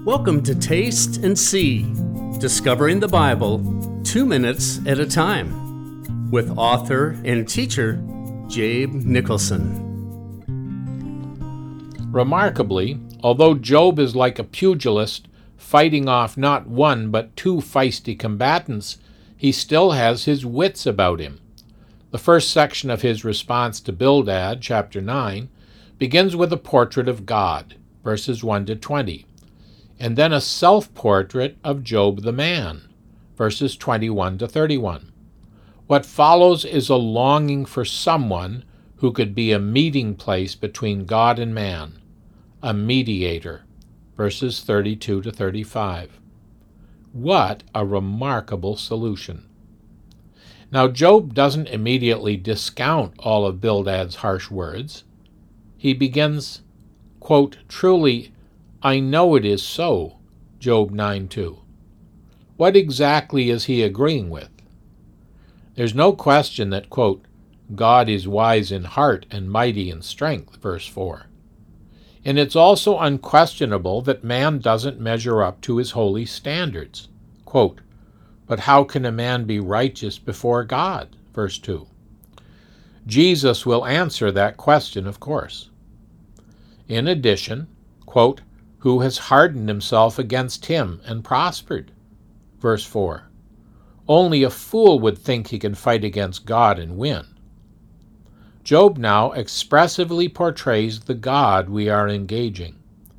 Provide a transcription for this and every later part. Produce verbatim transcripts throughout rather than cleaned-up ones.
Welcome to Taste and See, Discovering the Bible two minutes at a time, with author and teacher Jabe Nicholson. Remarkably, although Job is like a pugilist fighting off not one but two feisty combatants, he still has his wits about him. The first section of his response to Bildad, chapter nine, begins with a portrait of God, verses one to twenty, and then a self-portrait of Job the man, verses twenty-one to thirty-one. What follows is a longing for someone who could be a meeting place between God and man, a mediator, verses thirty-two to thirty-five. What a remarkable solution. Now, Job doesn't immediately discount all of Bildad's harsh words. He begins, quote, "Truly, I know it is so," Job nine two. What exactly is he agreeing with? There's no question that, quote, "God is wise in heart and mighty in strength," verse four. And it's also unquestionable that man doesn't measure up to his holy standards. Quote, "But how can a man be righteous before God?" verse two. Jesus will answer that question, of course. In addition, quote, "Who has hardened himself against him and prospered?" verse four. Only a fool would think he can fight against God and win. Job now expressively portrays the God we are engaging.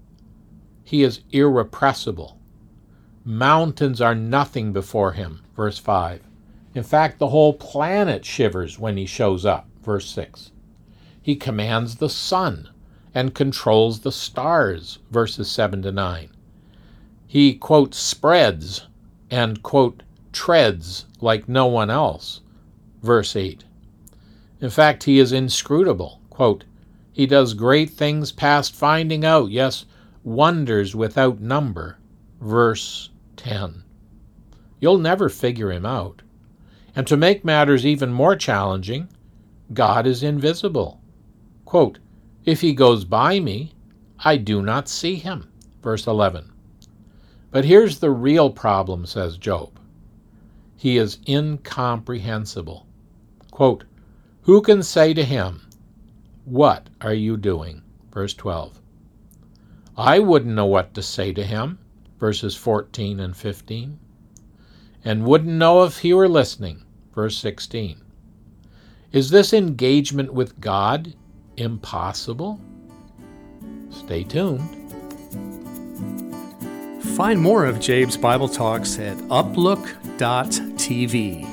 He is irrepressible. Mountains are nothing before him, verse five. In fact, the whole planet shivers when he shows up, verse six. He commands the sun and controls the stars, verses seven to nine. He, quote, "spreads" and, quote, "treads like no one else," verse eight. In fact, he is inscrutable. Quote, "He does great things past finding out, yes, wonders without number," verse ten. You'll never figure him out. And to make matters even more challenging, God is invisible. Quote, "If he goes by me, I do not see him," verse eleven. But here's the real problem, says Job. He is incomprehensible. Quote, "Who can say to him, 'What are you doing?'" verse twelve. I wouldn't know what to say to him, verses fourteen and fifteen, and wouldn't know if he were listening, verse sixteen. Is this engagement with God impossible? Stay tuned. Find more of Jabe's Bible Talks at uplook dot t v.